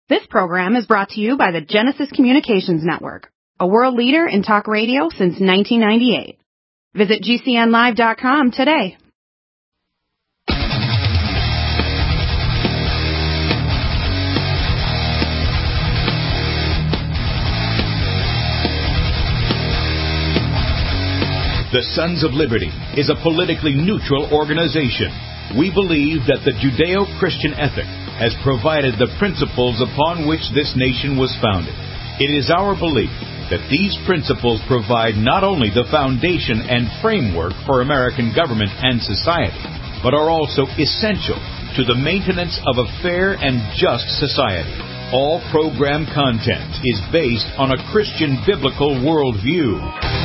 This program is brought to you by the Genesis Communications Network, a world leader in talk radio since 1998. Visit GCNlive.com today. The Sons of Liberty is a politically neutral organization. We believe that the Judeo-Christian ethic has provided the principles upon which this nation was founded. It is our belief that these principles provide not only the foundation and framework for American government and society, but are also essential to the maintenance of a fair and just society. All program content is based on a Christian biblical worldview.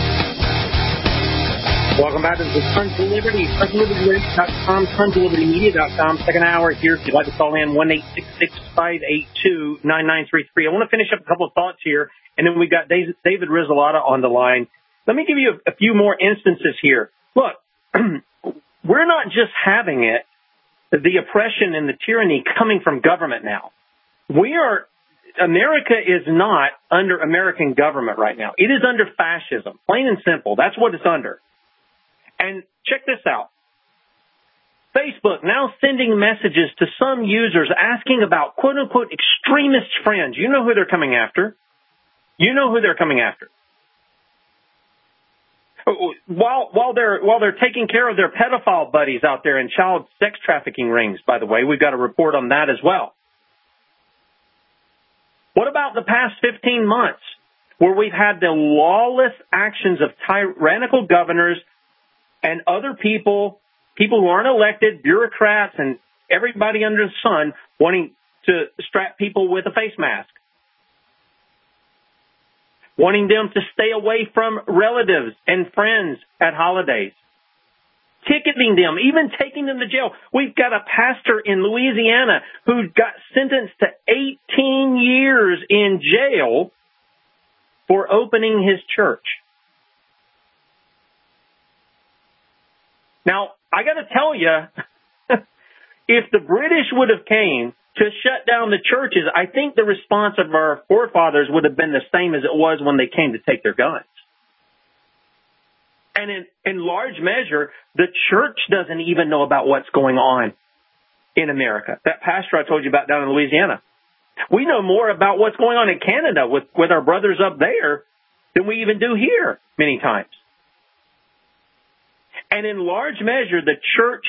Welcome back to the Sons of Liberty, SonsofLibertyRadio.com, SonsofLibertyMedia.com. Second hour here. If you'd like to call in, 1-866-582-9933. I want to finish up a couple of thoughts here, and then we've got David Rizalata on the line. Let me give you a few more instances here. Look, we're not just having it, the oppression and the tyranny coming from government now. America is not under American government right now. It is under fascism, plain and simple. That's what it's under. And check this out. Facebook now sending messages to some users asking about quote-unquote extremist friends. You know who they're coming after. You know who they're coming after. While they're taking care of their pedophile buddies out there in child sex trafficking rings, by the way, we've got a report on that as well. What about the past 15 months where we've had the lawless actions of tyrannical governors and other people who aren't elected, bureaucrats, and everybody under the sun wanting to strap people with a face mask, wanting them to stay away from relatives and friends at holidays, ticketing them, even taking them to jail. We've got a pastor in Louisiana who got sentenced to 18 years in jail for opening his church. Now, I got to tell you, if the British would have came to shut down the churches, I think the response of our forefathers would have been the same as it was when they came to take their guns. And in large measure, the church doesn't even know about what's going on in America. That pastor I told you about down in Louisiana. We know more about what's going on in Canada with our brothers up there than we even do here many times. And in large measure, the church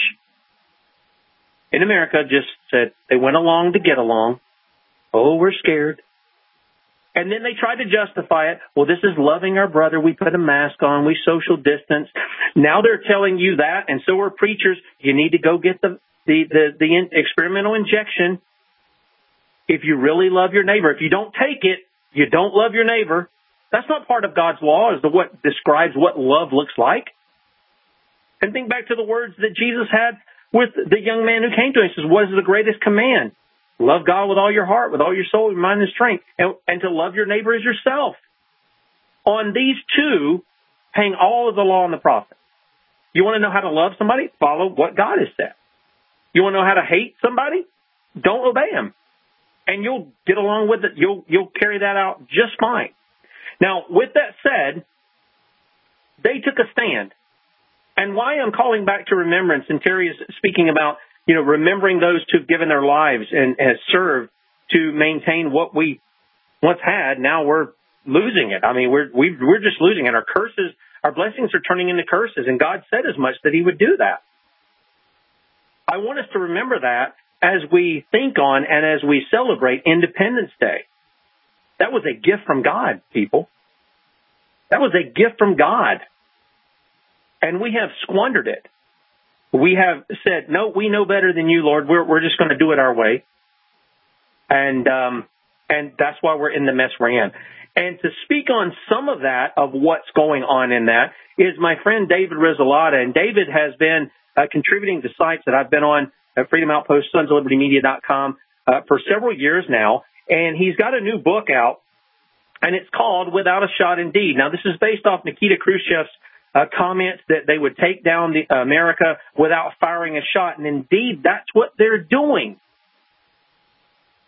in America just said they went along to get along. Oh, we're scared. And then they tried to justify it. Well, this is loving our brother. We put a mask on. We social distance. Now they're telling you that, and so are preachers. You need to go get the experimental injection if you really love your neighbor. If you don't take it, you don't love your neighbor. That's not part of God's law as to what describes what love looks like. And think back to the words that Jesus had with the young man who came to him. He says, what is the greatest command? Love God with all your heart, with all your soul, your mind, and strength, and to love your neighbor as yourself. On these two hang all of the law and the prophets. You want to know how to love somebody? Follow what God has said. You want to know how to hate somebody? Don't obey him. And you'll get along with it. You'll carry that out just fine. Now, with that said, they took a stand. And why I'm calling back to remembrance, and Terry is speaking about, remembering those who've given their lives and has served to maintain what we once had. Now we're losing it. I mean, we're just losing it. Our curses, our blessings are turning into curses, and God said as much that he would do that. I want us to remember that as we think on and as we celebrate Independence Day. That was a gift from God, people. That was a gift from God. And we have squandered it. We have said, no, we know better than you, Lord. We're just going to do it our way. And that's why we're in the mess we're in. And to speak on some of that, of what's going on in that, is my friend David Rizalata. And David has been contributing to sites that I've been on at Freedom Outpost, SonsofLibertyMedia.com, for several years now. And he's got a new book out, and it's called Without a Shot Indeed. Now, this is based off Nikita Khrushchev's comments that they would take down America without firing a shot. And indeed, that's what they're doing.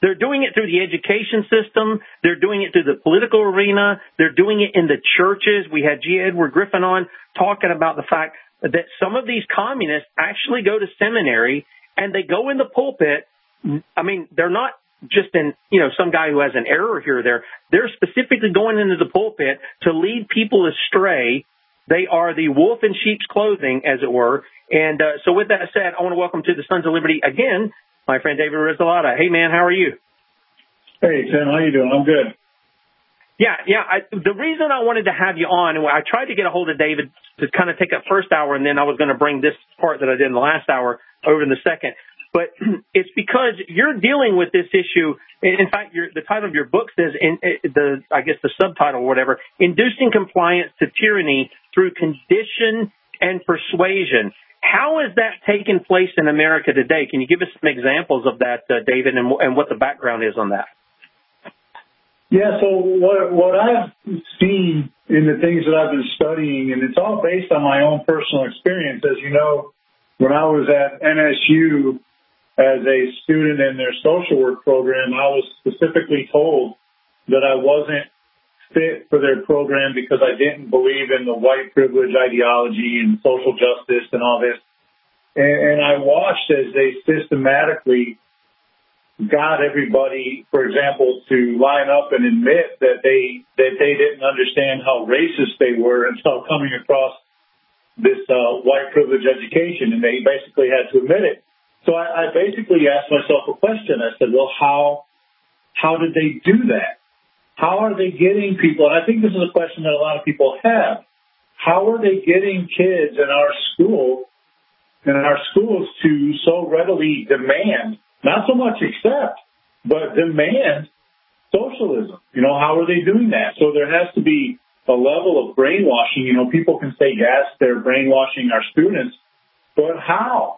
They're doing it through the education system. They're doing it through the political arena. They're doing it in the churches. We had G. Edward Griffin on talking about the fact that some of these communists actually go to seminary and they go in the pulpit. I mean, they're not just some guy who has an error here or there. They're specifically going into the pulpit to lead people astray. They are the wolf in sheep's clothing, as it were. And so with that said, I want to welcome to the Sons of Liberty again, my friend David Rizalata. Hey, man, how are you? Hey, Tim, how you doing? I'm good. Yeah. The reason I wanted to have you on, and I tried to get a hold of David to kind of take that first hour, and then I was going to bring this part that I did in the last hour over in the second. But it's because you're dealing with this issue. In fact, the title of your book says, I guess the subtitle or whatever, Inducing Compliance to Tyranny Through Condition and Persuasion. How is that taking place in America today? Can you give us some examples of that, David, and what the background is on that? Yeah, so what I've seen in the things that I've been studying, and it's all based on my own personal experience. As you know, when I was at NSU as a student in their social work program, I was specifically told that I wasn't fit for their program because I didn't believe in the white privilege ideology and social justice and all this. And I watched as they systematically got everybody, for example, to line up and admit that they didn't understand how racist they were until coming across this white privilege education, and they basically had to admit it. So I basically asked myself a question. I said, well, how did they do that? How are they getting people? And I think this is a question that a lot of people have. How are they getting kids in our schools to so readily demand, not so much accept, but demand socialism? How are they doing that? So there has to be a level of brainwashing. People can say, yes, they're brainwashing our students, but how?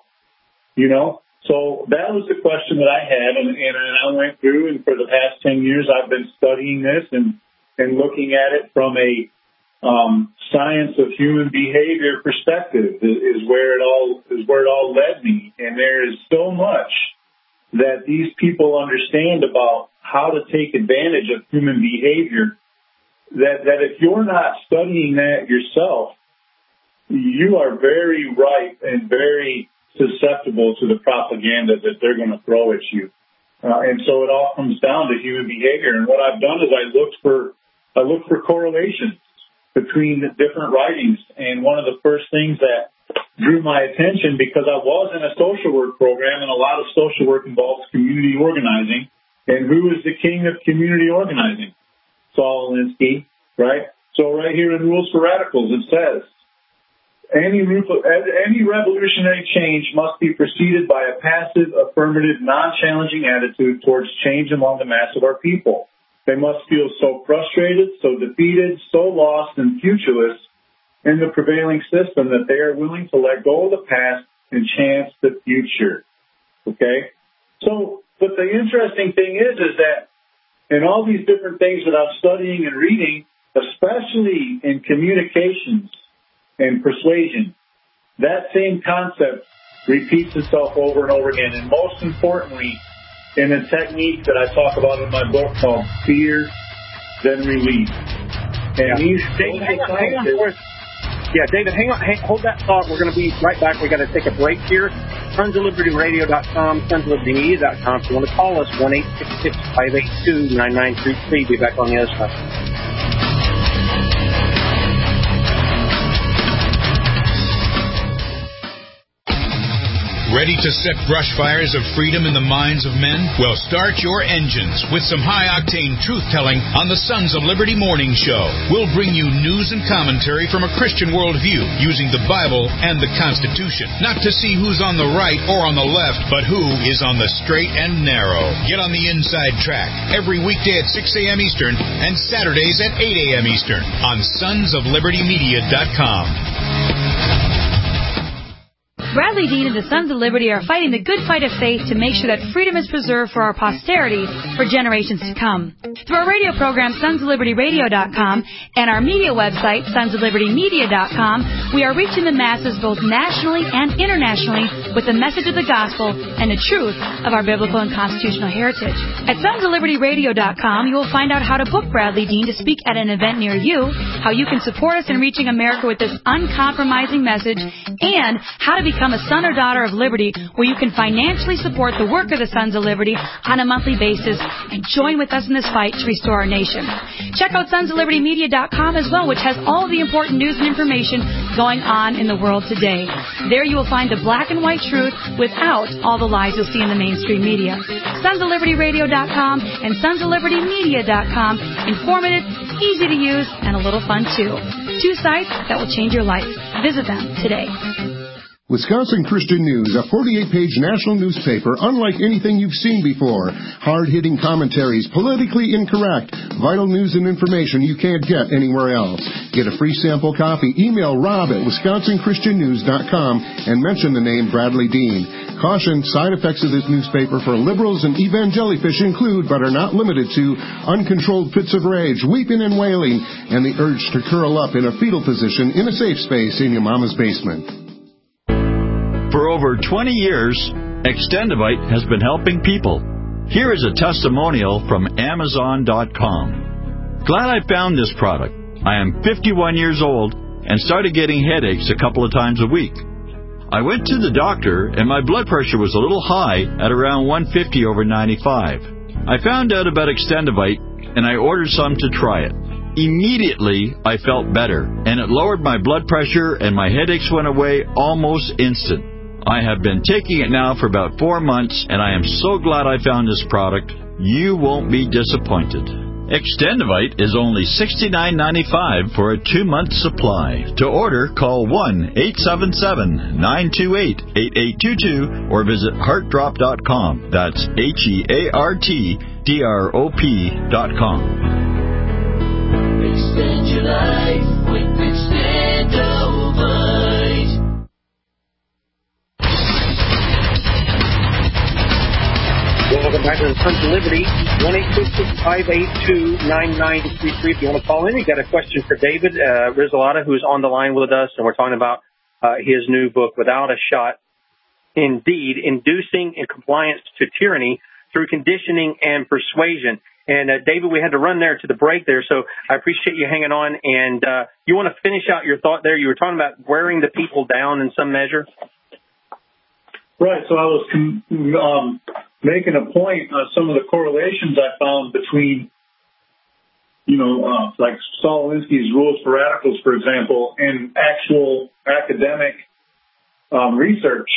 So that was the question that I had, and I went through, and for the past 10 years, I've been studying this and looking at it from a science of human behavior perspective is where it all led me. And there is so much that these people understand about how to take advantage of human behavior that if you're not studying that yourself, you are very ripe and very susceptible to the propaganda that they're going to throw at you. And so it all comes down to human behavior. And what I've done is I looked for correlations between the different writings. And one of the first things that drew my attention, because I was in a social work program, and a lot of social work involves community organizing. And who is the king of community organizing? Saul Alinsky, right? So right here in Rules for Radicals, it says, any revolutionary change must be preceded by a passive, affirmative, non-challenging attitude towards change among the mass of our people. They must feel so frustrated, so defeated, so lost and futureless in the prevailing system that they are willing to let go of the past and chance the future. Okay? So, but the interesting thing is that in all these different things that I'm studying and reading, especially in communications and persuasion, that same concept repeats itself over and over again. And most importantly, in a technique that I talk about in my book called Fear, Then Release. And these David, hang on. Yeah, David, hang on. Hold that thought. We're going to be right back. We've got to take a break here. SonsOfLibertyRadio.com, SonsOfLibertyMedia.com. If you want to call us, 1-866-582-9933. Be back on the other side. Ready to set brush fires of freedom in the minds of men? Well, start your engines with some high-octane truth-telling on the Sons of Liberty Morning Show. We'll bring you news and commentary from a Christian worldview using the Bible and the Constitution. Not to see who's on the right or on the left, but who is on the straight and narrow. Get on the inside track every weekday at 6 a.m. Eastern and Saturdays at 8 a.m. Eastern on SonsOfLibertyMedia.com. Bradley Dean and the Sons of Liberty are fighting the good fight of faith to make sure that freedom is preserved for our posterity for generations to come. Through our radio program, sonsoflibertyradio.com, and our media website, sonsoflibertymedia.com, we are reaching the masses both nationally and internationally with the message of the gospel and the truth of our biblical and constitutional heritage. At sonsoflibertyradio.com, you will find out how to book Bradley Dean to speak at an event near you, how you can support us in reaching America with this uncompromising message, and how to become a son or daughter of liberty, where you can financially support the work of the Sons of Liberty on a monthly basis and join with us in this fight to restore our nation. Check out sonsoflibertymedia.com as well, which has all the important news and information going on in the world today. There you will find the black and white truth without all the lies you'll see in the mainstream media. sonsoflibertyradio.com and sonsoflibertymedia.com. Informative, easy to use, and a little fun too. 2 sites that will change your life. Visit them today. Wisconsin Christian News, a 48-page national newspaper unlike anything you've seen before. Hard-hitting commentaries, politically incorrect, vital news and information you can't get anywhere else. Get a free sample copy. Email Rob at WisconsinChristianNews.com and mention the name Bradley Dean. Caution, side effects of this newspaper for liberals and evangelifish include, but are not limited to, uncontrolled fits of rage, weeping and wailing, and the urge to curl up in a fetal position in a safe space in your mama's basement. For over 20 years, Extendivite has been helping people. Here is a testimonial from Amazon.com. Glad I found this product. I am 51 years old and started getting headaches a couple of times a week. I went to the doctor and my blood pressure was a little high at around 150/95. I found out about Extendivite and I ordered some to try it. Immediately, I felt better, and it lowered my blood pressure and my headaches went away almost instant. I have been taking it now for about 4 months, and I am so glad I found this product. You won't be disappointed. Extendivite is only $69.95 for a 2-month supply. To order, call 1-877-928-8822 or visit heartdrop.com. That's HEARTDROP.com. Extend your life with Extendivite. Welcome back to the Sons of Liberty, 1-866-582-9933. If you want to call in, you got a question for David Rizalata, who's on the line with us, and we're talking about his new book, Without a Shot, Indeed, Inducing a Compliance to Tyranny Through Conditioning and Persuasion. And, David, we had to run there to the break there, so I appreciate you hanging on. And you want to finish out your thought there? You were talking about wearing the people down in some measure? Right. So I was making a point on some of the correlations I found between, like Saul Alinsky's Rules for Radicals, for example, and actual academic research,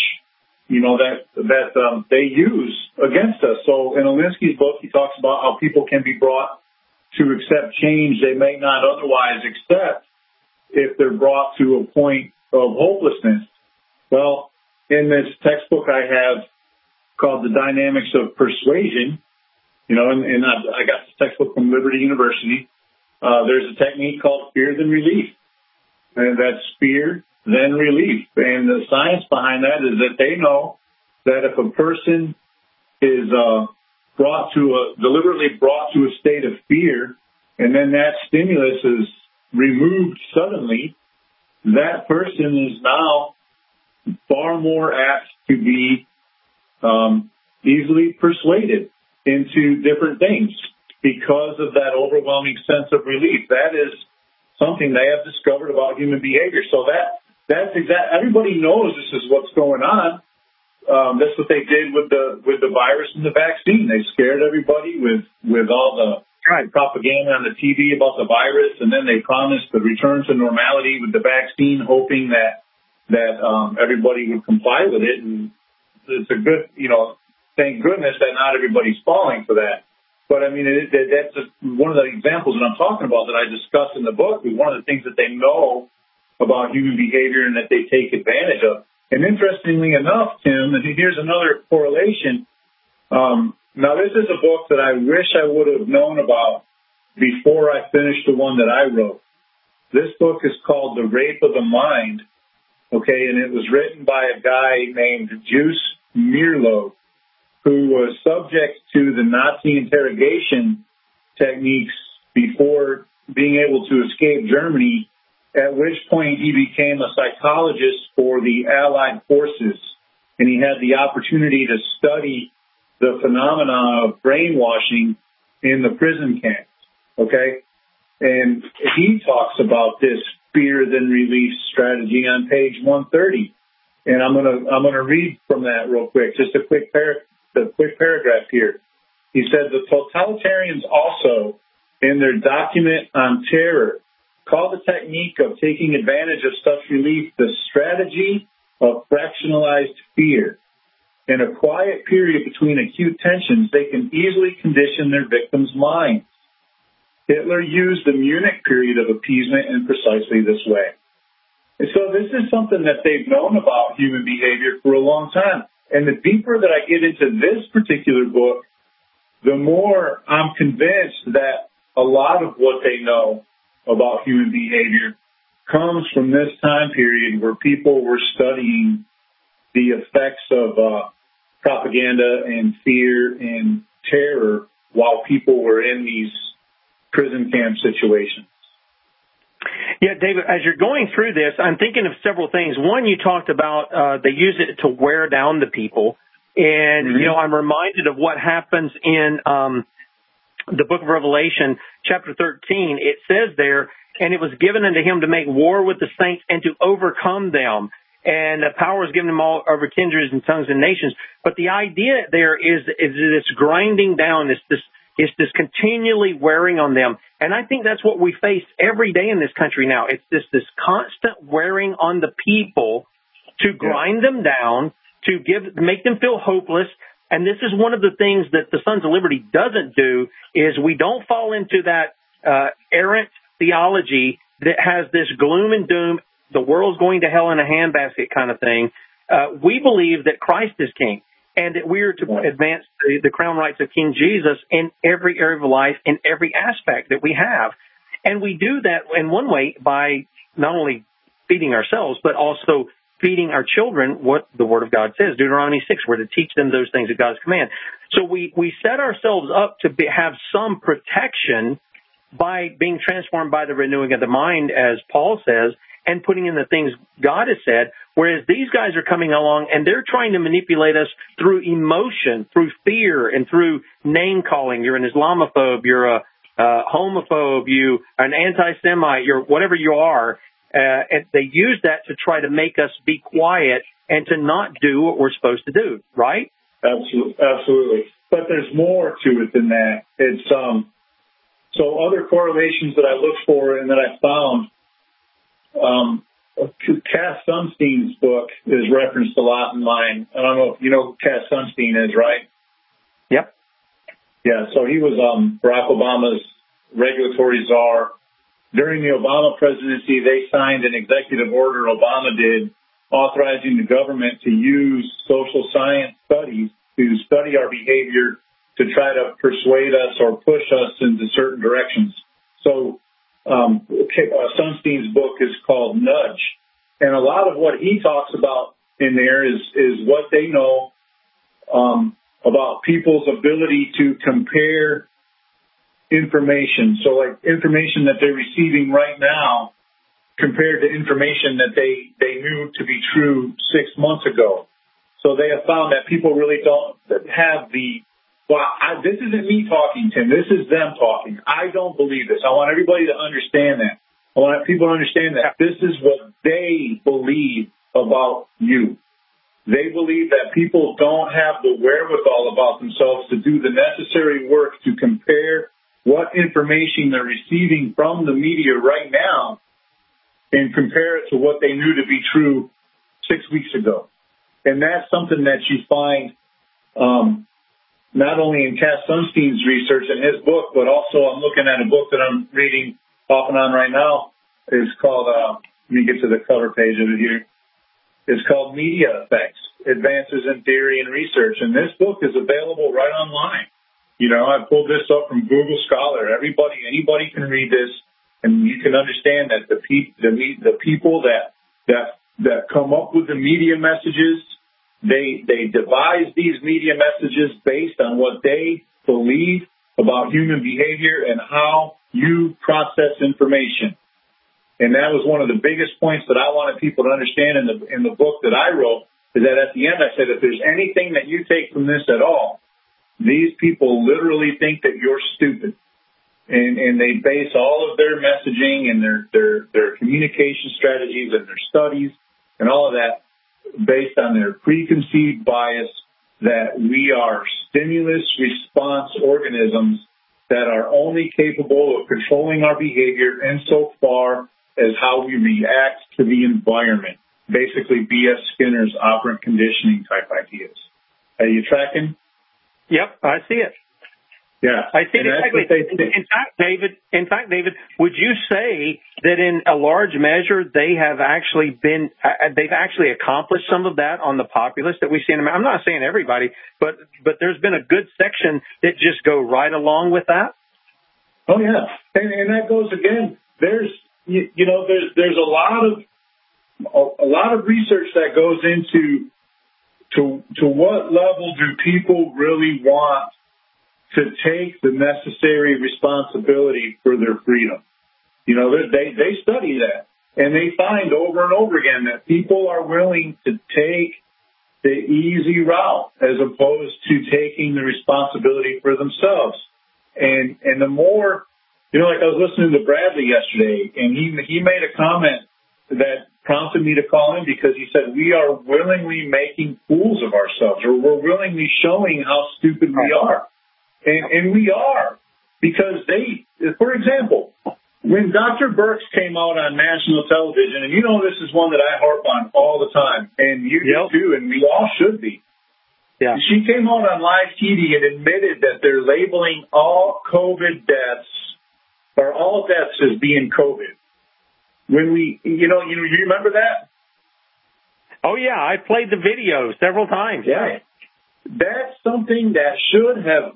that they use against us. So in Alinsky's book, he talks about how people can be brought to accept change they may not otherwise accept if they're brought to a point of hopelessness. Well, in this textbook I have called The Dynamics of Persuasion, and I got this textbook from Liberty University. There's a technique called fear then relief. And that's fear then relief. And the science behind that is that they know that if a person is deliberately brought to a state of fear, and then that stimulus is removed suddenly, that person is now far more apt to be easily persuaded into different things because of that overwhelming sense of relief. That is something they have discovered about human behavior. So that's everybody knows this is what's going on. That's what they did with the virus and the vaccine. They scared everybody with all the propaganda on the TV about the virus, and then they promised the return to normality with the vaccine, hoping that everybody would comply with it. And it's a good, thank goodness that not everybody's falling for that. But I mean, that's just one of the examples that I'm talking about that I discuss in the book is one of the things that they know about human behavior and that they take advantage of. And interestingly enough, Tim, and here's another correlation. Now, this is a book that I wish I would have known about before I finished the one that I wrote. This book is called The Rape of the Mind, okay, and it was written by a guy named Juice Mierlo, who was subject to the Nazi interrogation techniques before being able to escape Germany, at which point he became a psychologist for the Allied forces, and he had the opportunity to study the phenomena of brainwashing in the prison camps, okay? And he talks about this fear then relief strategy on page 130. And I'm gonna read from that real quick, just a quick paragraph here. He said the totalitarians also, in their document on terror, call the technique of taking advantage of such relief the strategy of fractionalized fear. In a quiet period between acute tensions, they can easily condition their victims' minds. Hitler used the Munich period of appeasement in precisely this way. And so this is something that they've known about human behavior for a long time. And the deeper that I get into this particular book, the more I'm convinced that a lot of what they know about human behavior comes from this time period where people were studying the effects of propaganda and fear and terror while people were in these prison camp situations. Yeah, David, as you're going through this, I'm thinking of several things. One, you talked about they use it to wear down the people. And, you know, I'm reminded of what happens in the book of Revelation, chapter 13. It says there, and it was given unto him to make war with the saints and to overcome them. And the power is given him all over kindreds and tongues and nations. But the idea there is this grinding down, this continually wearing on them. And I think that's what we face every day in this country now. It's this constant wearing on the people to grind them down, to make them feel hopeless. And this is one of the things that the Sons of Liberty doesn't do, is we don't fall into that errant theology that has this gloom and doom, the world's going to hell in a handbasket kind of thing. We believe that Christ is king, and that we are to advance the crown rights of King Jesus in every area of life, in every aspect that we have. And we do that in one way by not only feeding ourselves, but also feeding our children what the Word of God says. Deuteronomy 6, we're to teach them those things that God's command. So we set ourselves up to have some protection by being transformed by the renewing of the mind, as Paul says, and putting in the things God has said, whereas these guys are coming along and they're trying to manipulate us through emotion, through fear, and through name-calling. You're an Islamophobe, you're a homophobe, you are an anti-Semite, you're whatever you are. And they use that to try to make us be quiet and to not do what we're supposed to do, right? Absolutely. But there's more to it than that. It's so other correlations that I looked for and that I found, Cass Sunstein's book is referenced a lot in mine. I don't know if you know who Cass Sunstein is, right? Yep. Yeah, so he was Barack Obama's regulatory czar. During the Obama presidency, they signed an executive order, Obama did, authorizing the government to use social science studies to study our behavior to try to persuade us or push us into certain directions. So Sunstein's book is called Nudge. And a lot of what he talks about in there is what they know about people's ability to compare information. So like information that they're receiving right now compared to information that they knew to be true 6 months ago. So they have found that people really don't have this isn't me talking, Tim. This is them talking. I don't believe this. I want everybody to understand that. I want people to understand that this is what they believe about you. They believe that people don't have the wherewithal about themselves to do the necessary work to compare what information they're receiving from the media right now and compare it to what they knew to be true 6 weeks ago. And that's something that you find not only in Cass Sunstein's research in his book, but also I'm looking at a book that I'm reading off and on right now. It's called, let me get to the cover page of it here. It's called Media Effects, Advances in Theory and Research. And this book is available right online. You know, I pulled this up from Google Scholar. Anybody can read this, and you can understand that the people that that come up with the media messages. They devise these media messages based on what they believe about human behavior and how you process information. And that was one of the biggest points that I wanted people to understand in the book that I wrote, is that at the end I said, if there's anything that you take from this at all, these people literally think that you're stupid. And they base all of their messaging and their communication strategies and their studies and all of that based on their preconceived bias that we are stimulus response organisms that are only capable of controlling our behavior insofar as how we react to the environment. Basically, B.F. Skinner's operant conditioning type ideas. Are you tracking? Yep, I see it. Yeah, I see it exactly. In fact, David, would you say that in a large measure they've actually accomplished some of that on the populace that we see in America? I'm not saying everybody, but there's been a good section that just go right along with that. Oh yeah, and that goes again. There's a lot of research that goes into to what level do people really want to take the necessary responsibility for their freedom. They study that, and they find over and over again that people are willing to take the easy route as opposed to taking the responsibility for themselves. And the more, like I was listening to Bradley yesterday, and he made a comment that prompted me to call in because he said, we are willingly making fools of ourselves, or we're willingly showing how stupid we are. And we are, because for example, when Dr. Birx came out on national television, and this is one that I harp on all the time, and you do too, and we all should be. Yeah. She came out on live TV and admitted that they're labeling all COVID deaths, or all deaths, as being COVID. When you remember that? Oh yeah, I played the video several times. Yeah. That's something that should have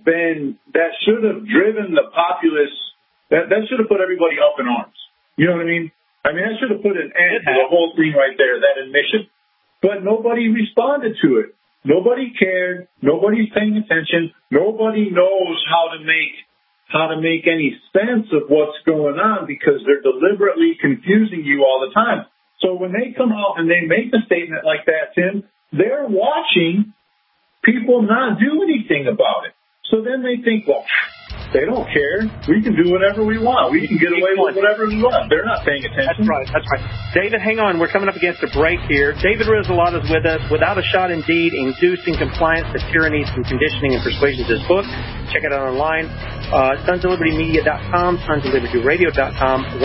driven the populace, that should have put everybody up in arms. You know what I mean? That should have put an end to the whole thing right there, that admission. But nobody responded to it. Nobody cared. Nobody's paying attention. Nobody knows how to make any sense of what's going on because they're deliberately confusing you all the time. So when they come out and they make a statement like that, Tim, they're watching people not do anything about it. So then they think, well, they don't care. We can do whatever we want. We can get away with whatever we want. They're not paying attention. That's right. David, hang on. We're coming up against a break here. David Risolotta is with us. Without a Shot Indeed, Inducing Compliance, the Tyrannies from Conditioning and Persuasion, is his book. Check it out online. SonsOfLibertyMedia.com, SonsOfLibertyRadio.com,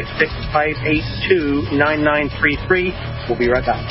1-866-582-9933. We'll be right back.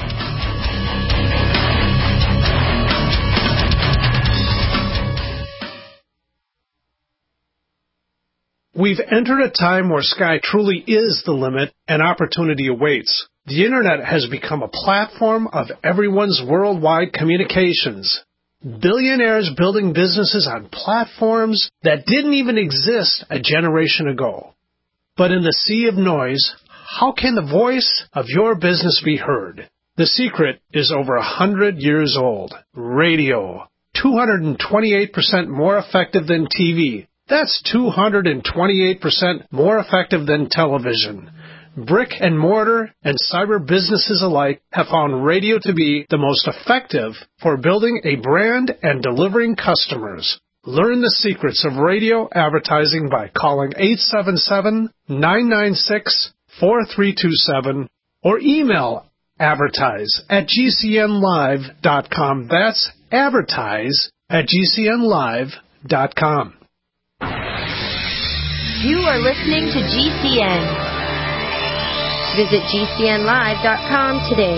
We've entered a time where sky truly is the limit and opportunity awaits. The Internet has become a platform of everyone's worldwide communications. Billionaires building businesses on platforms that didn't even exist a generation ago. But in the sea of noise, how can the voice of your business be heard? The secret is over 100 years old. Radio. 228% more effective than TV. That's 228% more effective than television. Brick and mortar and cyber businesses alike have found radio to be the most effective for building a brand and delivering customers. Learn the secrets of radio advertising by calling 877-996-4327 or email advertise@gcnlive.com. That's advertise@gcnlive.com. You are listening to GCN. Visit GCNlive.com today.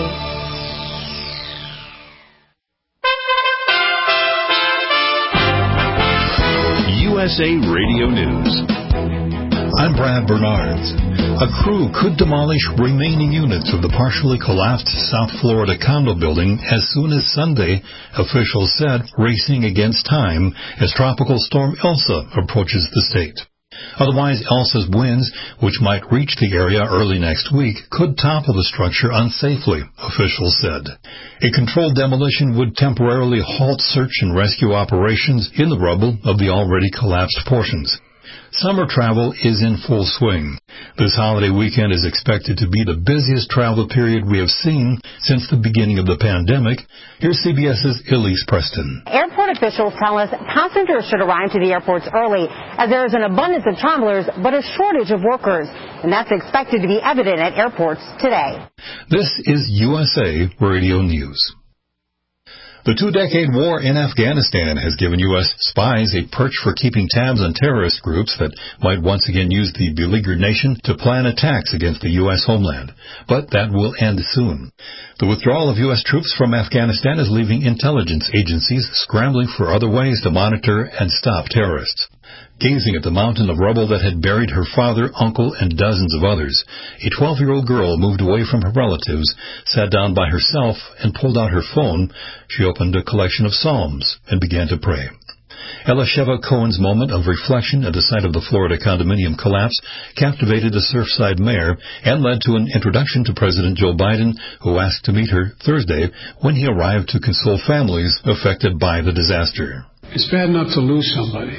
USA Radio News. I'm Brad Bernards. A crew could demolish remaining units of the partially collapsed South Florida condo building as soon as Sunday, officials said, racing against time as Tropical Storm Elsa approaches the state. Otherwise, Elsa's winds, which might reach the area early next week, could topple the structure unsafely, officials said. A controlled demolition would temporarily halt search and rescue operations in the rubble of the already collapsed portions. Summer travel is in full swing. This holiday weekend is expected to be the busiest travel period we have seen since the beginning of the pandemic. Here's CBS's Elise Preston. Airport officials tell us passengers should arrive to the airports early as there is an abundance of travelers but a shortage of workers, and that's expected to be evident at airports today. This is USA Radio News. The two-decade war in Afghanistan has given U.S. spies a perch for keeping tabs on terrorist groups that might once again use the beleaguered nation to plan attacks against the U.S. homeland. But that will end soon. The withdrawal of U.S. troops from Afghanistan is leaving intelligence agencies scrambling for other ways to monitor and stop terrorists. Gazing at the mountain of rubble that had buried her father, uncle, and dozens of others, a 12-year-old girl moved away from her relatives, sat down by herself, and pulled out her phone. She opened a collection of psalms and began to pray. Elisheva Cohen's moment of reflection at the site of the Florida condominium collapse captivated the Surfside mayor and led to an introduction to President Joe Biden, who asked to meet her Thursday when he arrived to console families affected by the disaster. It's bad enough to lose somebody.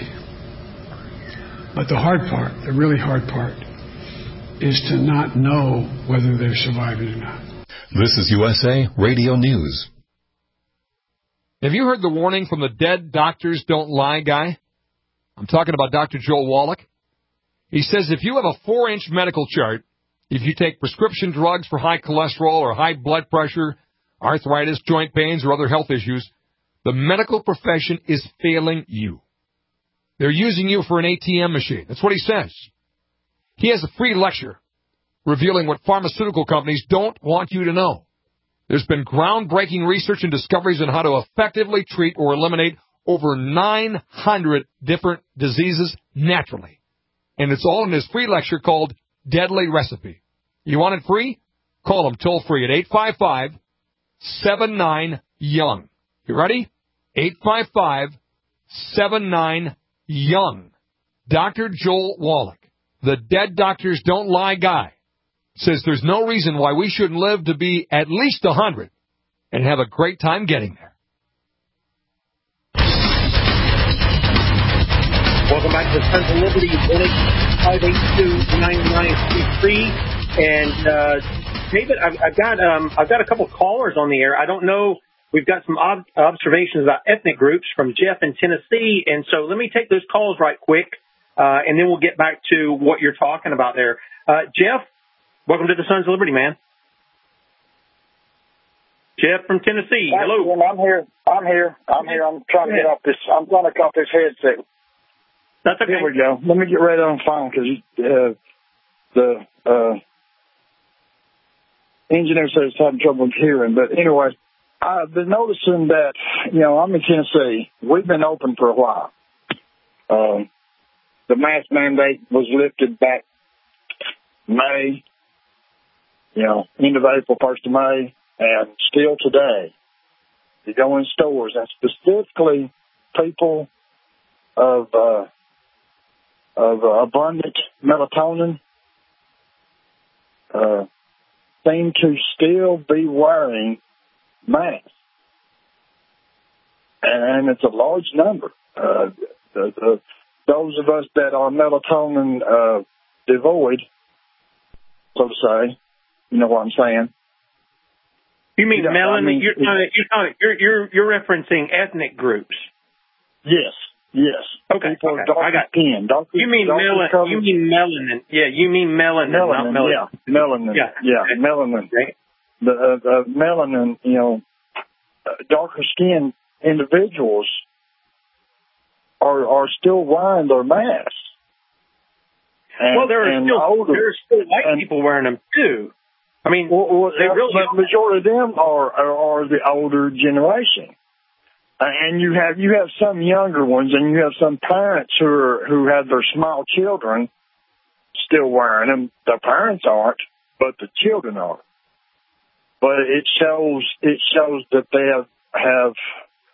But the hard part, the really hard part, is to not know whether they're surviving or not. This is USA Radio News. Have you heard the warning from the Dead Doctors Don't Lie guy? I'm talking about Dr. Joel Wallach. He says if you have a 4-inch medical chart, if you take prescription drugs for high cholesterol or high blood pressure, arthritis, joint pains, or other health issues, the medical profession is failing you. They're using you for an ATM machine. That's what he says. He has a free lecture revealing what pharmaceutical companies don't want you to know. There's been groundbreaking research and discoveries on how to effectively treat or eliminate over 900 different diseases naturally. And it's all in his free lecture called Deadly Recipe. You want it free? Call him toll-free at 855-79-YOUNG. You ready? 855-79-YOUNG. Dr. Joel Wallach, the Dead Doctors Don't Lie guy, says there's no reason why we shouldn't live to be at least 100 and have a great time getting there. Welcome back to Sons of Liberty, 1-855-882-9933. And David, I've got a couple callers on the air. I don't know. We've got some observations about ethnic groups from Jeff in Tennessee, and so let me take those calls right quick, and then we'll get back to what you're talking about there. Jeff, welcome to the Sons of Liberty, man. Jeff from Tennessee. Hello. I'm here. I'm trying to get off this. I'm trying to cut this headset. That's okay. Here we go. Let me get right on the phone because the engineer says he's having trouble hearing. But anyway, I've been noticing that, I'm in Tennessee. We've been open for a while. The mask mandate was lifted back May, end of April, 1st of May, and still today. You go in stores, and specifically people of abundant melatonin seem to still be wearing masks. And it's a large number. Those of us that are melatonin devoid, so to say, you know what I'm saying? You mean melanin? You're referencing ethnic groups. Yes. Okay. People are dark skin. You mean melanin? You mean melanin? Yeah, you mean melanin, not melanin. Yeah, melanin. Yeah, melanin. Okay. The melanin, darker skinned individuals are still wearing their masks. There are still white people wearing them too. I mean, the majority of them are the older generation, and you have some younger ones, and you have some parents who have their small children still wearing them. The parents aren't, but the children are. But it shows that they have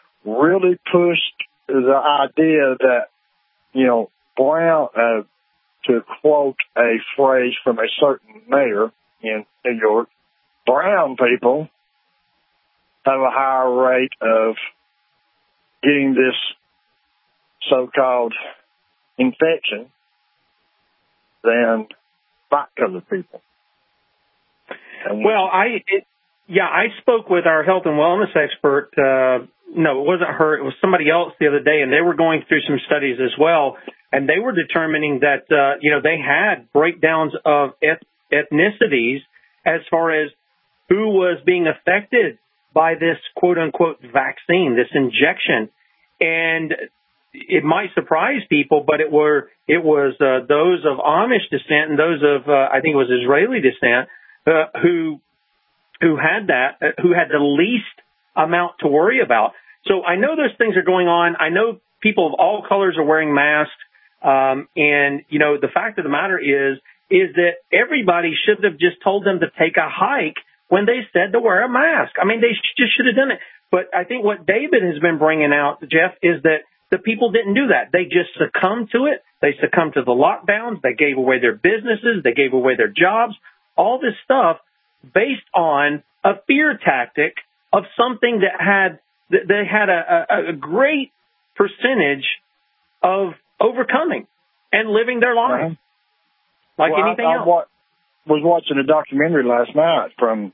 really pushed the idea that brown to quote a phrase from a certain mayor in New York, brown people have a higher rate of getting this so-called infection than white-colored people. Well, I spoke with our health and wellness expert. No, it wasn't her. It was somebody else the other day, and they were going through some studies as well, and they were determining that, they had breakdowns of ethnicities as far as who was being affected by this quote-unquote vaccine, this injection. And it might surprise people, but it was those of Amish descent and those of, I think it was Israeli descent, who had the least amount to worry about. So I know those things are going on. I know people of all colors are wearing masks. And, the fact of the matter is that everybody should have just told them to take a hike when they said to wear a mask. I mean, they just should have done it. But I think what David has been bringing out, Jeff, is that the people didn't do that. They just succumbed to it. They succumbed to the lockdowns. They gave away their businesses. They gave away their jobs. All this stuff based on a fear tactic of something that they had a great percentage of overcoming and living their lives like anything else. I was watching a documentary last night from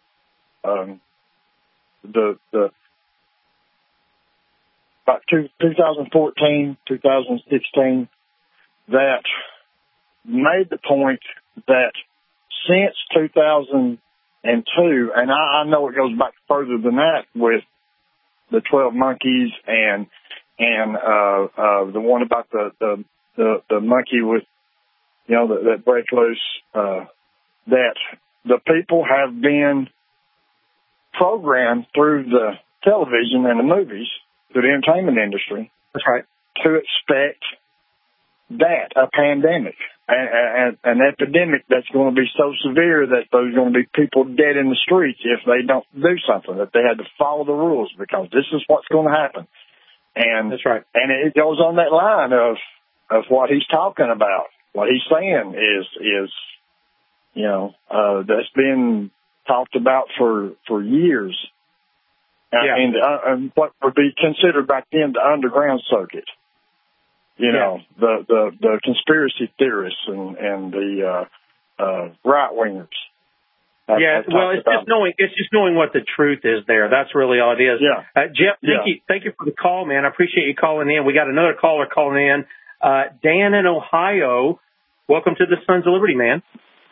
about 2014, 2016 that made the point that since 2002, and I know it goes back further than that with the 12 monkeys and the one about the monkey with, that break loose, that the people have been programmed through the television and the movies, through the entertainment industry. That's right. To expect that, a pandemic, an epidemic that's going to be so severe that there's going to be people dead in the streets if they don't do something, that they had to follow the rules because this is what's going to happen. And that's right. And it goes on that line of what he's talking about. What he's saying is that's been talked about for years. And what would be considered back then the underground circuit. The conspiracy theorists and the right wingers. It's just knowing what the truth is there. That's really all it is. Yeah. Jeff, thank you for the call, man. I appreciate you calling in. We got another caller calling in. Dan in Ohio. Welcome to the Sons of Liberty, man.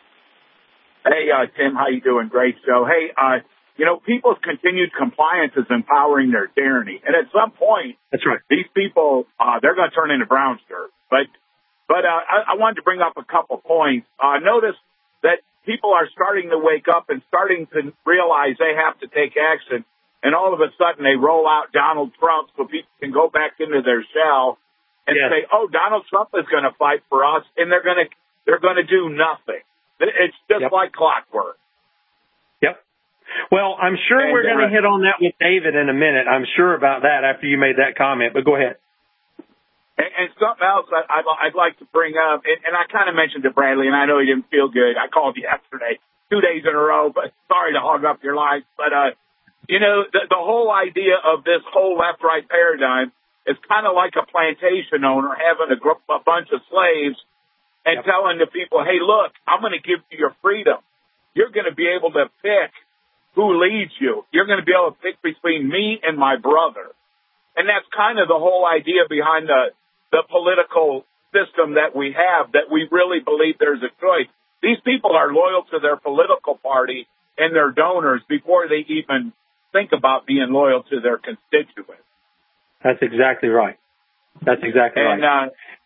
Hey, Tim, how you doing? Great show. Hey, people's continued compliance is empowering their tyranny. And at some point, that's right, these people, they're going to turn into brownsters. But I wanted to bring up a couple points. Notice that people are starting to wake up and starting to realize they have to take action. And all of a sudden, they roll out Donald Trump so people can go back into their shell and say, "Oh, Donald Trump is going to fight for us," and they're going to do nothing. It's just like clockwork. Yep. Well, I'm sure we're going to hit on that with David in a minute. I'm sure about that after you made that comment. But go ahead. And something else I'd like to bring up, and I kind of mentioned to Bradley, and I know he didn't feel good. I called you yesterday, 2 days in a row, but sorry to hog up your line. But, the whole idea of this whole left-right paradigm is kind of like a plantation owner having a bunch of slaves and telling the people, hey, look, I'm going to give you your freedom. You're going to be able to pick who leads you. You're going to be able to pick between me and my brother. And that's kind of the whole idea behind the political system that we have, that we really believe there's a choice. These people are loyal to their political party and their donors before they even think about being loyal to their constituents. That's exactly right. That's exactly right.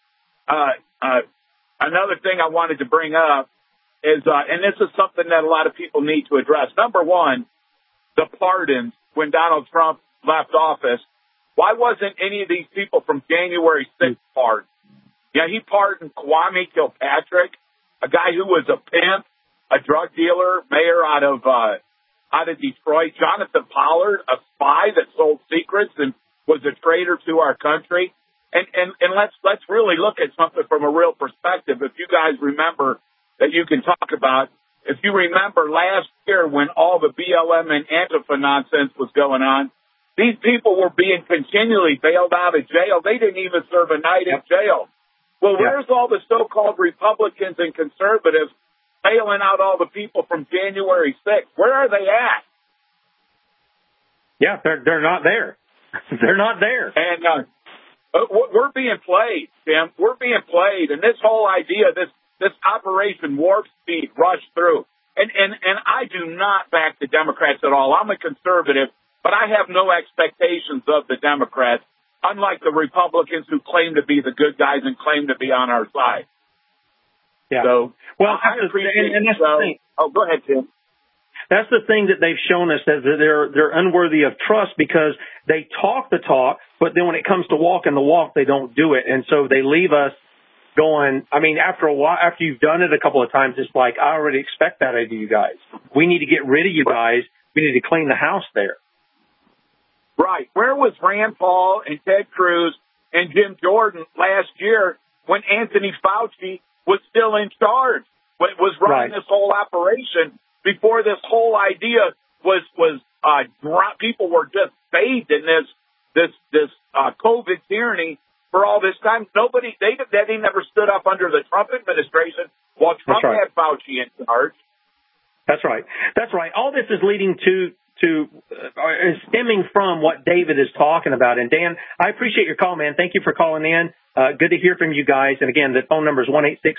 And another thing I wanted to bring up is, and this is something that a lot of people need to address. Number one, the pardons when Donald Trump left office. Why wasn't any of these people from January 6th pardoned? Yeah, he pardoned Kwame Kilpatrick, a guy who was a pimp, a drug dealer, mayor out of Detroit. Jonathan Pollard, a spy that sold secrets and was a traitor to our country. And let's really look at something from a real perspective. If you guys remember that you can talk about, if you remember last year when all the BLM and Antifa nonsense was going on, these people were being continually bailed out of jail. They didn't even serve a night in jail. Well, where's all the so-called Republicans and conservatives bailing out all the people from January 6th? Where are they at? Yeah, they're not there. They're not there. And we're being played, Tim. We're being played. And this whole idea, this Operation Warp Speed rush through. And I do not back the Democrats at all. I'm a conservative, but I have no expectations of the Democrats, unlike the Republicans who claim to be the good guys and claim to be on our side. Yeah. So, well, I appreciate and that's the thing. Oh, go ahead, Tim. That's the thing that they've shown us, that they're unworthy of trust because they talk the talk, but then when it comes to walking the walk, they don't do it. And so they leave us going, I mean, after a while, after you've done it a couple of times, it's like, I already expect that out of you guys. We need to get rid of you guys. We need to clean the house there. Right. Where was Rand Paul and Ted Cruz and Jim Jordan last year when Anthony Fauci was still in charge, was running this whole operation before this whole idea was people were just bathed in this COVID tyranny for all this time? They never stood up under the Trump administration while Trump had Fauci in charge. That's right. That's right. All this is leading to is stemming from what David is talking about. And Dan, I appreciate your call, man. Thank you for calling in. Good to hear from you guys. And again, the phone number is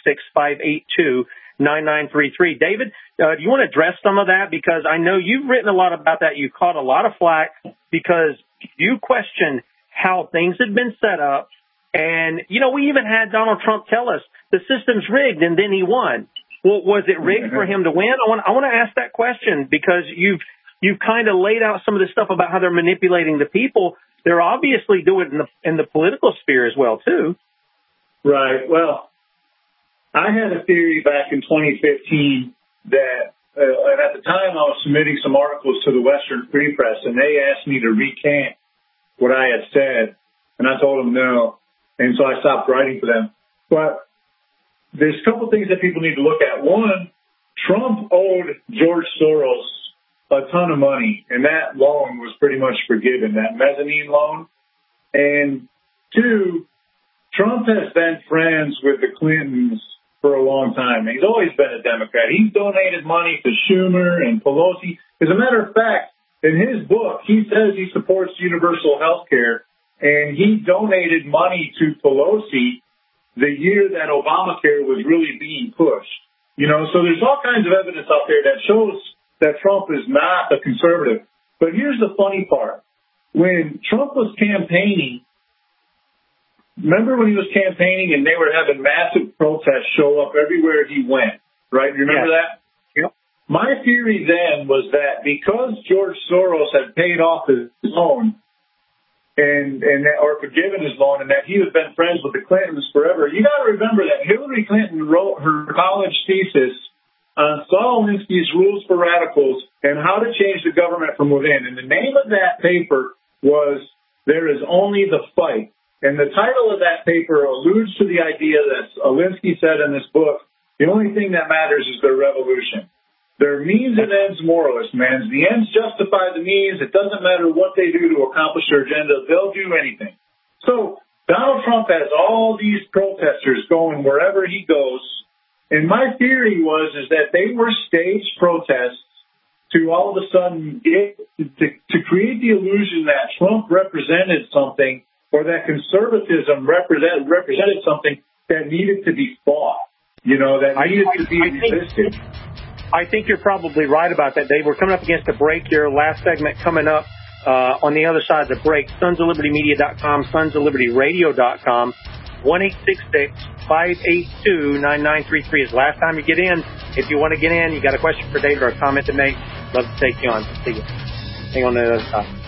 1-866-582-9933. David, do you want to address some of that? Because I know you've written a lot about that. You caught a lot of flack because you question how things had been set up. And, you know, we even had Donald Trump tell us the system's rigged and then he won. Well, was it rigged for him to win? I want to ask that question because you've kind of laid out some of the stuff about how they're manipulating the people. They're obviously doing it in the political sphere as well, too. Right. Well, I had a theory back in 2015 that at the time I was submitting some articles to the Western Free Press, and they asked me to recant what I had said, and I told them no, and so I stopped writing for them. But there's a couple things that people need to look at. One, Trump owed George Soros a ton of money, and that loan was pretty much forgiven, that mezzanine loan. And two, Trump has been friends with the Clintons for a long time. He's always been a Democrat. He's donated money to Schumer and Pelosi. As a matter of fact, in his book, he says he supports universal health care, and he donated money to Pelosi the year that Obamacare was really being pushed. You know, so there's all kinds of evidence out there that shows that Trump is not a conservative. But here's the funny part. When Trump was campaigning, remember when he was campaigning and they were having massive protests show up everywhere he went, right? Remember that? Yep. My theory then was that because George Soros had paid off his loan or forgiven his loan, and that he had been friends with the Clintons forever, you got to remember that Hillary Clinton wrote her college thesis on Saul Alinsky's Rules for Radicals and How to Change the Government from Within. And the name of that paper was There Is Only the Fight. And the title of that paper alludes to the idea that Alinsky said in this book, the only thing that matters is their revolution. They're means and ends moralists, man. The ends justify the means. It doesn't matter what they do to accomplish their agenda. They'll do anything. So Donald Trump has all these protesters going wherever he goes. And my theory is that they were staged protests to all of a sudden to create the illusion that Trump represented something or that conservatism represented something that needed to be fought, you know, that needed to be resisted. I think you're probably right about that, Dave. We're coming up against a break here. Last segment coming up on the other side of the break. SonsOfLibertyMedia.com, SonsOfLibertyRadio.com. 1-866-582-9933 is the last time you get in. If you want to get in, you got a question for David or a comment to make, love to take you on. See you. Hang on to the other side.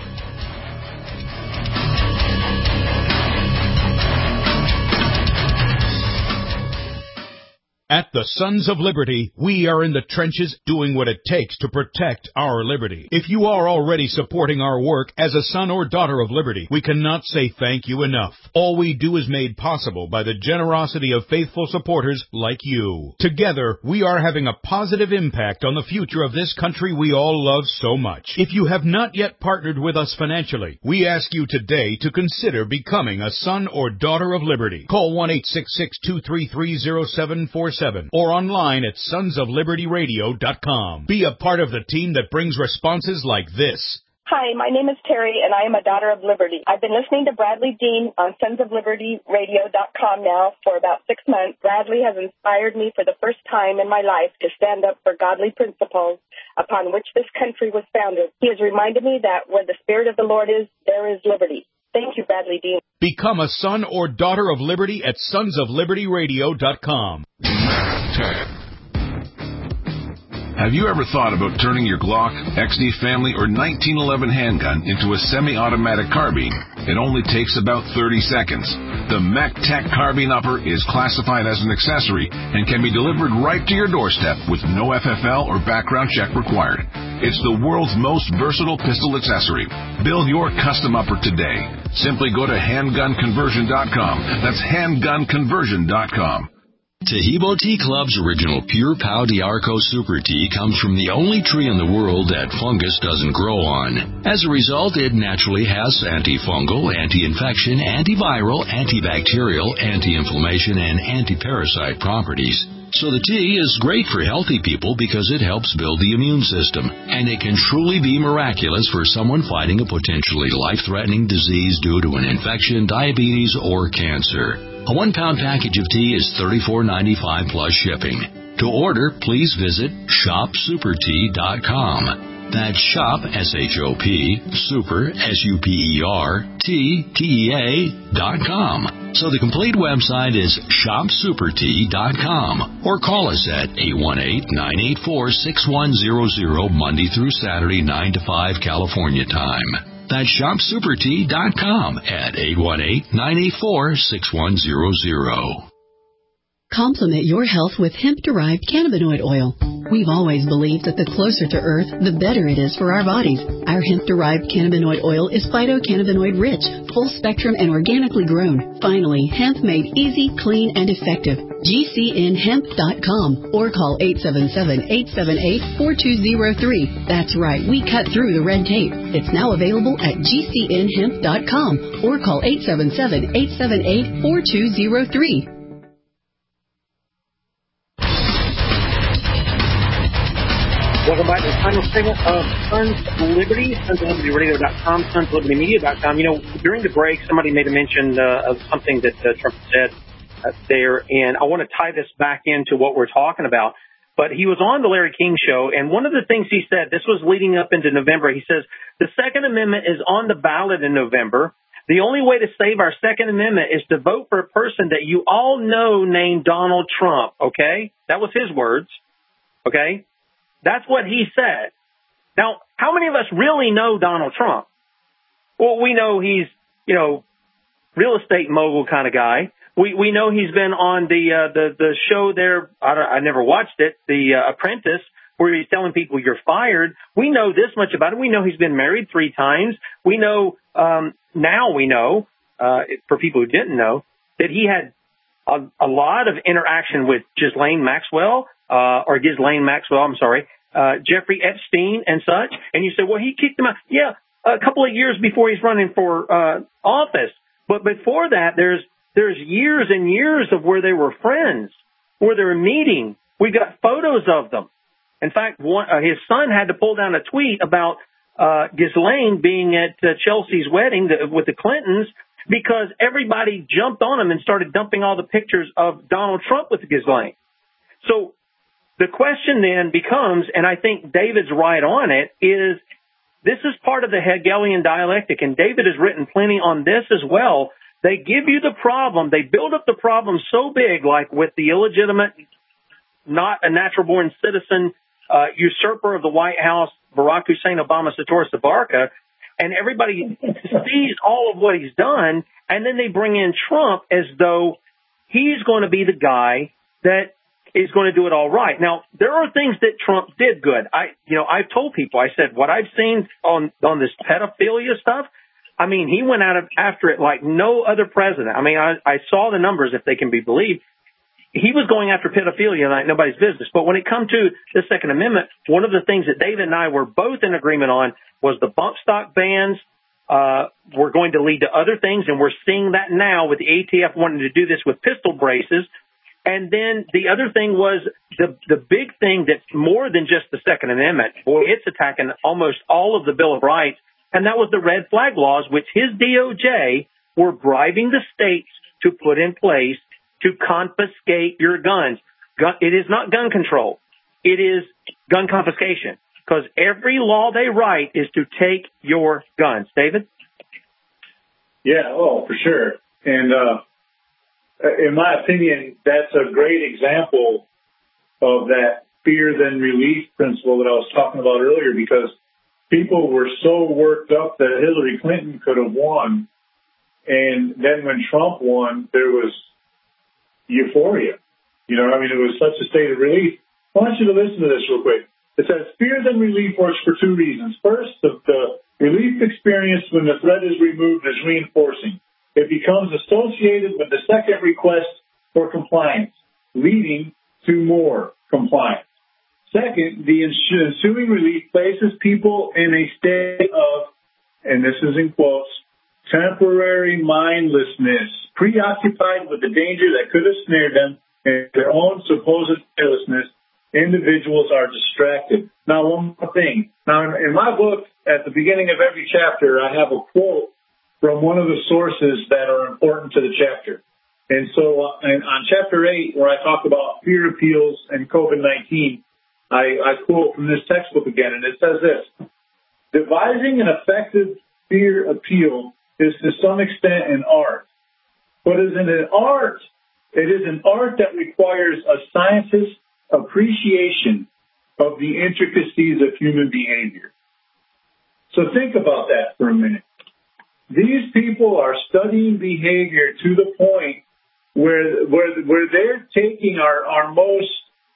At the Sons of Liberty, we are in the trenches doing what it takes to protect our liberty. If you are already supporting our work as a son or daughter of liberty, we cannot say thank you enough. All we do is made possible by the generosity of faithful supporters like you. Together, we are having a positive impact on the future of this country we all love so much. If you have not yet partnered with us financially, we ask you today to consider becoming a son or daughter of liberty. Call 1-866-233-0747 or online at sonsoflibertyradio.com. Be a part of the team that brings responses like this. Hi, my name is Terry, and I am a daughter of liberty. I've been listening to Bradley Dean on sonsoflibertyradio.com now for about 6 months. Bradley has inspired me for the first time in my life to stand up for godly principles upon which this country was founded. He has reminded me that where the Spirit of the Lord is, there is liberty. Thank you, Bradley Dean. Become a son or daughter of liberty at sonsoflibertyradio.com. Have you ever thought about turning your Glock, XD Family, or 1911 handgun into a semi-automatic carbine? It only takes about 30 seconds. The MacTech Carbine Upper is classified as an accessory and can be delivered right to your doorstep with no FFL or background check required. It's the world's most versatile pistol accessory. Build your custom upper today. Simply go to handgunconversion.com. That's handgunconversion.com. Tahibo Tea Club's original Pure Pau D'Arco Super Tea comes from the only tree in the world that fungus doesn't grow on. As a result, it naturally has antifungal, anti-infection, antiviral, antibacterial, anti-inflammation, and anti-parasite properties. So the tea is great for healthy people because it helps build the immune system, and it can truly be miraculous for someone fighting a potentially life-threatening disease due to an infection, diabetes, or cancer. A 1-pound package of tea is $34.95 plus shipping. To order, please visit shopsupertea.com. That's shop, S-H-O-P, super, S-U-P-E-R-T-T-E-A.com. So the complete website is shopsupertea.com, or call us at 818-984-6100 Monday through Saturday, 9 to 5 California time. That's shopsupertea.com at 818-984-6100. Complement your health with hemp-derived cannabinoid oil. We've always believed that the closer to Earth, the better it is for our bodies. Our hemp-derived cannabinoid oil is phytocannabinoid-rich, full-spectrum, and organically grown. Finally, hemp made easy, clean, and effective. GCNhemp.com or call 877-878-4203. That's right, we cut through the red tape. It's now available at GCNhemp.com or call 877-878-4203. Welcome back to the final segment of Sons of Liberty, sonsoflibertyradio.com, sonsoflibertymedia.com. You know, during the break, somebody made a mention of something that Trump said there, and I want to tie this back into what we're talking about. But he was on the Larry King show, and one of the things he said, this was leading up into November, he says, the Second Amendment is on the ballot in November. The only way to save our Second Amendment is to vote for a person that you all know named Donald Trump, okay? That was his words, okay? That's what he said. Now, how many of us really know Donald Trump? Well, we know he's, real estate mogul kind of guy. We know he's been on the show there. I never watched it, The Apprentice, where he's telling people you're fired. We know this much about him. We know he's been married 3 times. We know, now we know, for people who didn't know, that he had a lot of interaction with Ghislaine Maxwell, Jeffrey Epstein and such. And you say, well, he kicked him out. Yeah, a couple of years before he's running for office. But before that, there's years and years of where they were friends, where they were meeting. We got photos of them. In fact, his son had to pull down a tweet about Ghislaine being at Chelsea's wedding with the Clintons because everybody jumped on him and started dumping all the pictures of Donald Trump with Ghislaine. So the question then becomes, and I think David's right on it, is this is part of the Hegelian dialectic, and David has written plenty on this as well. They give you the problem. They build up the problem so big, like with the illegitimate, not a natural-born citizen, usurper of the White House, Barack Hussein Obama Soetoro Sabarka, and everybody sees all of what he's done, and then they bring in Trump as though he's going to be the guy that is going to do it all right. Now, there are things that Trump did good. I've told people, I said, what I've seen on this pedophilia stuff, I mean, he went after it like no other president. I mean, I saw the numbers, if they can be believed. He was going after pedophilia like nobody's business. But when it comes to the Second Amendment, one of the things that David and I were both in agreement on was the bump stock bans were going to lead to other things, and we're seeing that now with the ATF wanting to do this with pistol braces. And then the other thing was the big thing that's more than just the Second Amendment. Boy, it's attacking almost all of the Bill of Rights, and that was the red flag laws, which his DOJ were bribing the states to put in place to confiscate your guns. It is not gun control. It is gun confiscation, because every law they write is to take your guns. David? Yeah, for sure. And in my opinion, that's a great example of that fear then relief principle that I was talking about earlier, because people were so worked up that Hillary Clinton could have won. And then when Trump won, there was euphoria. It was such a state of relief. I want you to listen to this real quick. It says, fear then relief works for two reasons. First, the relief experience when the threat is removed is reinforcing. It becomes associated with the second request for compliance, leading to more compliance. Second, the ensuing relief places people in a state of, and this is in quotes, temporary mindlessness, preoccupied with the danger that could have snared them and their own supposed carelessness. Individuals are distracted. Now, one more thing. Now, in my book, at the beginning of every chapter, I have a quote from one of the sources that are important to the chapter. And so on chapter 8, where I talk about fear appeals and COVID-19, I quote from this textbook again, and it says this: devising an effective fear appeal is to some extent an art. But it is an art that requires a scientist's appreciation of the intricacies of human behavior. So think about that for a minute. These people are studying behavior to the point where they're taking our most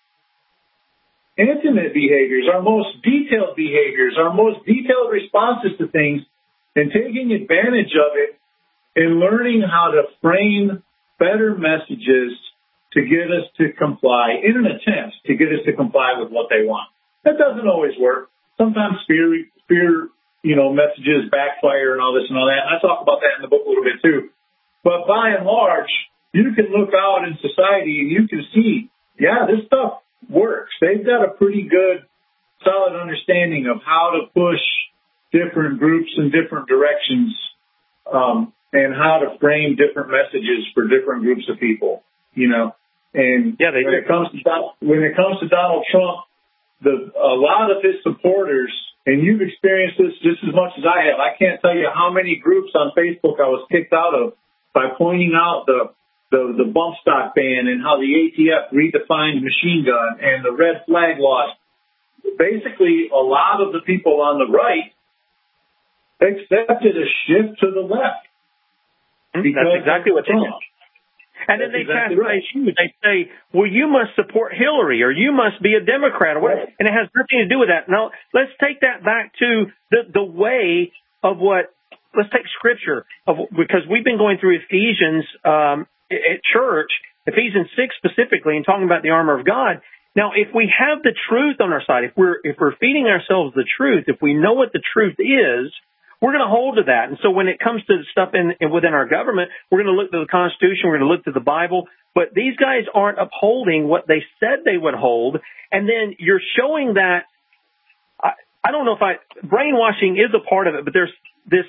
intimate behaviors, our most detailed behaviors, our most detailed responses to things, and taking advantage of it and learning how to frame better messages to get us to comply, in an attempt to get us to comply with what they want. That doesn't always work. Sometimes fear, messages backfire and all this and all that. I talk about that in the book a little bit too. But by and large, you can look out in society and you can see, this stuff works. They've got a pretty good, solid understanding of how to push different groups in different directions, and how to frame different messages for different groups of people, And when it comes to Donald Trump, a lot of his supporters, and you've experienced this just as much as I have. I can't tell you how many groups on Facebook I was kicked out of by pointing out the bump stock ban and how the ATF redefined machine gun and the red flag laws. Basically, a lot of the people on the right accepted a shift to the left. That's exactly what they do. And then they chastise you. They say, well, you must support Hillary or you must be a Democrat. And it has nothing to do with that. Now, let's take that back to the way of let's take Scripture, because we've been going through Ephesians at church, Ephesians 6 specifically, and talking about the armor of God. Now, if we have the truth on our side, if we're feeding ourselves the truth, if we know what the truth is, we're going to hold to that. And so when it comes to stuff within our government, we're going to look to the Constitution, we're going to look to the Bible. But these guys aren't upholding what they said they would hold. And then you're showing that, I don't know if brainwashing is a part of it, but there's this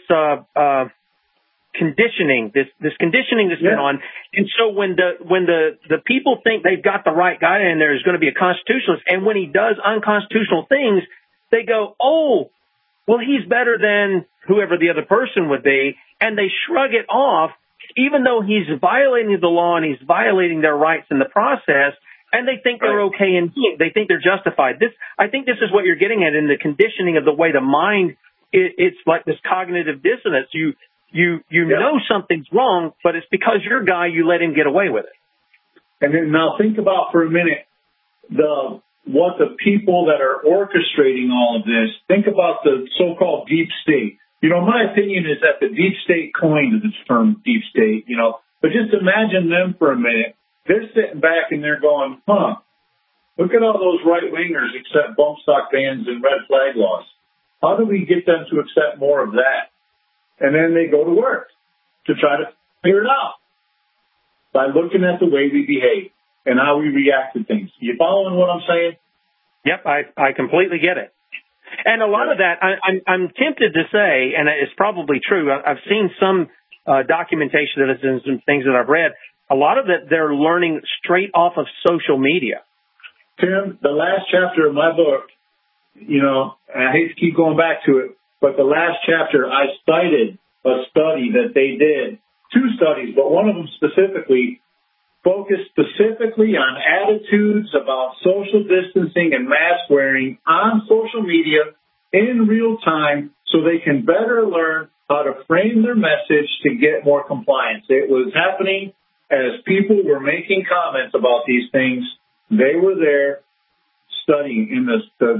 conditioning, this conditioning that's been on. And so when the people think they've got the right guy in there is going to be a constitutionalist, and when he does unconstitutional things, they go, oh, well, he's better than whoever the other person would be, and they shrug it off, even though he's violating the law and he's violating their rights in the process, and they think they're okay and they think they're justified. I think this is what you're getting at in the conditioning of the way the mind, it's like this cognitive dissonance. You know something's wrong, but it's because your guy, you let him get away with it. And then now think about for a minute what the people that are orchestrating all of this, think about the so-called deep state. My opinion is that the deep state coined the term deep state, but just imagine them for a minute. They're sitting back and they're going, look at all those right-wingers accept bump stock bans and red flag laws. How do we get them to accept more of that? And then they go to work to try to figure it out by looking at the way we behave and how we react to things. You following what I'm saying? Yep, I completely get it. And a lot of that, I'm tempted to say, and it's probably true, I've seen some documentation of this and some things that I've read, a lot of it they're learning straight off of social media. Tim, the last chapter of my book, and I hate to keep going back to it, but the last chapter I cited a study that they did, 2 studies, but one of them specifically focused specifically on attitudes about social distancing and mask wearing on social media in real time so they can better learn how to frame their message to get more compliance. It was happening as people were making comments about these things. They were there studying in Tim,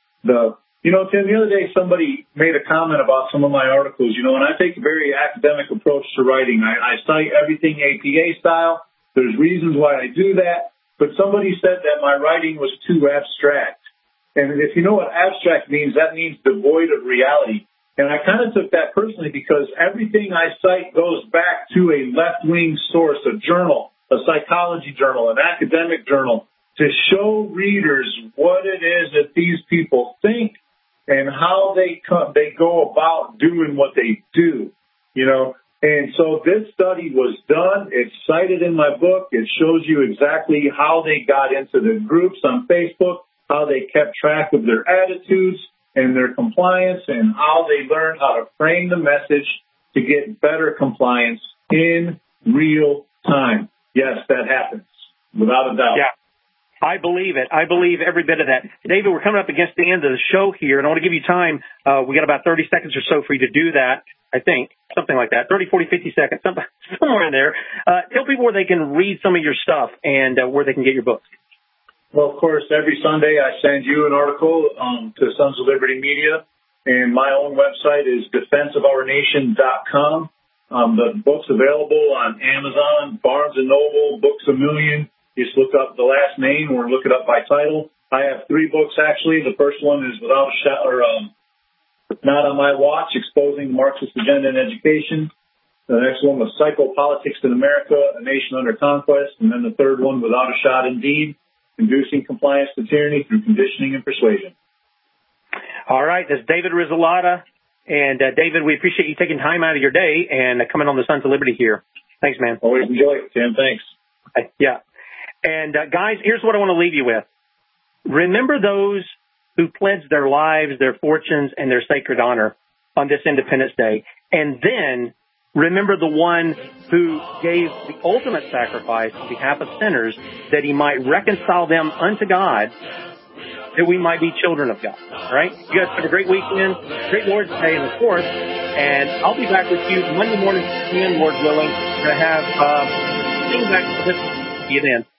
the other day somebody made a comment about some of my articles, and I take a very academic approach to writing. I cite everything APA style. There's reasons why I do that, but somebody said that my writing was too abstract. And if you know what abstract means, that means devoid of reality. And I kind of took that personally because everything I cite goes back to a left-wing source, a journal, a psychology journal, an academic journal, to show readers what it is that these people think and how they go about doing what they do, And so this study was done. It's cited in my book. It shows you exactly how they got into the groups on Facebook, how they kept track of their attitudes and their compliance, and how they learned how to frame the message to get better compliance in real time. Yes, that happens, without a doubt. Yeah. I believe it. I believe every bit of that. David, we're coming up against the end of the show here, and I want to give you time. We got about 30 seconds or so for you to do that, I think. Something like that. 30, 40, 50 seconds, somewhere in there. Tell people where they can read some of your stuff and where they can get your books. Well, of course, every Sunday I send you an article to Sons of Liberty Media, and my own website is defenseofouernation.com. The book's available on Amazon, Barnes & Noble, Books A Million. Just look up the last name or look it up by title. I have 3 books, actually. The first one is Without a Shot, Not on My Watch, Exposing the Marxist Agenda in Education. The next one was Psychopolitics in America, A Nation Under Conquest. And then the third one, Without a Shot Indeed, Inducing Compliance to Tyranny Through Conditioning and Persuasion. All right, that's David Rizzolotta. And David, we appreciate you taking time out of your day and coming on the Sons of Liberty here. Thanks, man. Always enjoy it, Tim. Thanks. Yeah. And guys, here's what I want to leave you with. Remember those who pledged their lives, their fortunes, and their sacred honor on this Independence Day. And then remember the one who gave the ultimate sacrifice on behalf of sinners that he might reconcile them unto God, that we might be children of God. All right? You guys have a great weekend, great Lord's Day and the 4th, and I'll be back with you Monday morning, Lord willing. We're going to have things back to this. See you then.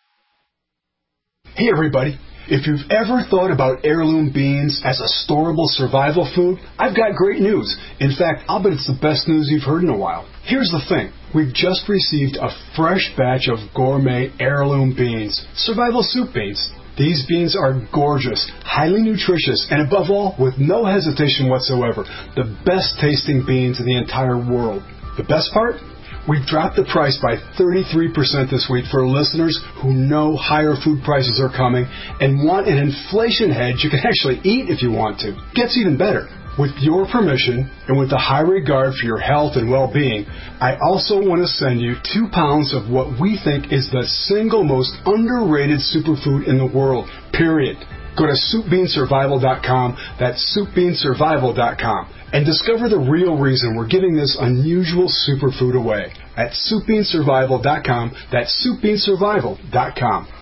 Hey, everybody. If you've ever thought about heirloom beans as a storable survival food, I've got great news. In fact, I'll bet it's the best news you've heard in a while. Here's the thing. We've just received a fresh batch of gourmet heirloom beans, survival soup beans. These beans are gorgeous, highly nutritious, and above all, with no hesitation whatsoever, the best tasting beans in the entire world. The best part? We've dropped the price by 33% this week for listeners who know higher food prices are coming and want an inflation hedge you can actually eat if you want to. Gets even better. With your permission and with the high regard for your health and well-being, I also want to send you 2 pounds of what we think is the single most underrated superfood in the world, period. Go to SoupBeanSurvival.com, that's SoupBeanSurvival.com, and discover the real reason we're giving this unusual superfood away at SoupBeanSurvival.com, that's SoupBeanSurvival.com.